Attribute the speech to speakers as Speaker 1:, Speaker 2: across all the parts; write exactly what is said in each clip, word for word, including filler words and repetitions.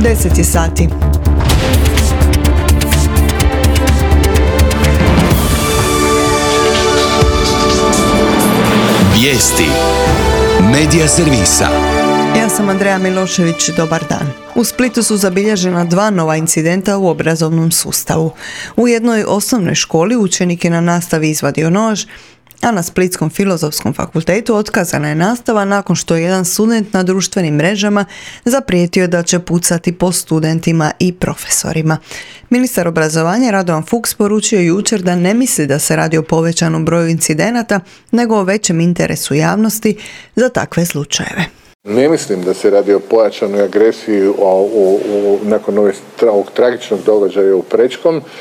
Speaker 1: deset je sati.
Speaker 2: Vijesti Medija servisa.
Speaker 1: Ja sam Andreja Milošević, dobar dan. U Splitu su zabilježena dva nova incidenta u obrazovnom sustavu. U jednoj osnovnoj školi učenik je na nastavi izvadio nož, a na Splitskom filozofskom fakultetu otkazana je nastava nakon što je jedan student na društvenim mrežama zaprijetio da će pucati po studentima i profesorima. Ministar obrazovanja Radovan Fuchs poručio jučer da ne misli da se radi o povećanom broju incidenata, nego o većem interesu javnosti za takve slučajeve.
Speaker 3: Ne mislim da se radi o pojačanoj agresiji u, u, u, nakon ovog, ovog tragičnog događaja u Prečkom. E,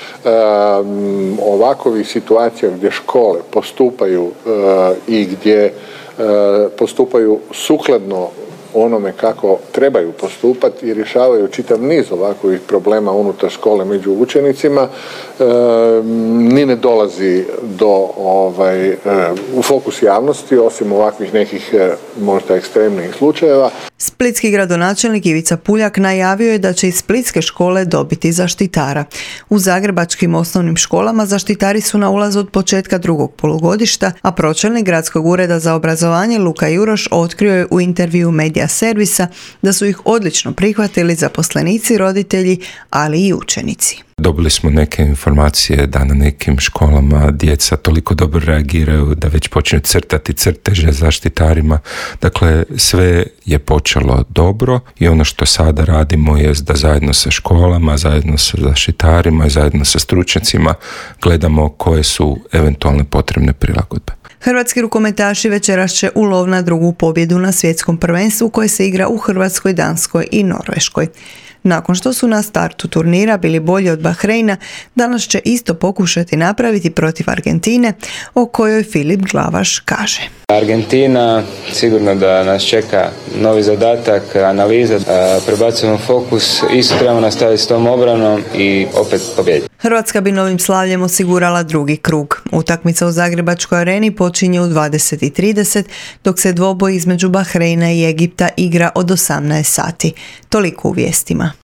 Speaker 3: ovakovih situacija gdje škole postupaju e, i gdje e, postupaju sukladno onome kako trebaju postupati i rješavaju čitav niz ovakvih problema unutar škole među učenicima, e, ni ne dolazi do ovaj, e, u fokus javnosti, osim ovakvih nekih e, možda ekstremnih slučajeva.
Speaker 1: Splitski gradonačelnik Ivica Puljak najavio je da će iz splitske škole dobiti zaštitara. U zagrebačkim osnovnim školama zaštitari su na ulazu od početka drugog polugodišta, a pročelnik Gradskog ureda za obrazovanje Luka Juroš otkrio je u intervju Medija servisa da su ih odlično prihvatili zaposlenici, roditelji, ali i učenici.
Speaker 4: Dobili smo neke informacije da na nekim školama djeca toliko dobro reagiraju da već počinju crtati crteže zaštitarima. Dakle, sve je počelo dobro i ono što sada radimo je da zajedno sa školama, zajedno sa zaštitarima i zajedno sa stručnjacima gledamo koje su eventualne potrebne prilagodbe.
Speaker 1: Hrvatski rukometaši večeras će u lov na drugu pobjedu na svjetskom prvenstvu koje se igra u Hrvatskoj, Danskoj i Norveškoj. Nakon što su na startu turnira bili bolji od Bahreina, danas će isto pokušati napraviti protiv Argentine, o kojoj Filip Glavaš kaže.
Speaker 5: Argentina, sigurno da nas čeka novi zadatak, analiza, prebacujemo fokus, isto trebamo nastaviti s tom obranom i opet pobjediti.
Speaker 1: Hrvatska bi novim slavljem osigurala drugi krug. Utakmica u Zagrebačkoj areni počinje u dvadeset i trideset, dok se dvoboj između Bahreina i Egipta igra od osamnaest sati. Toliko u vijestima.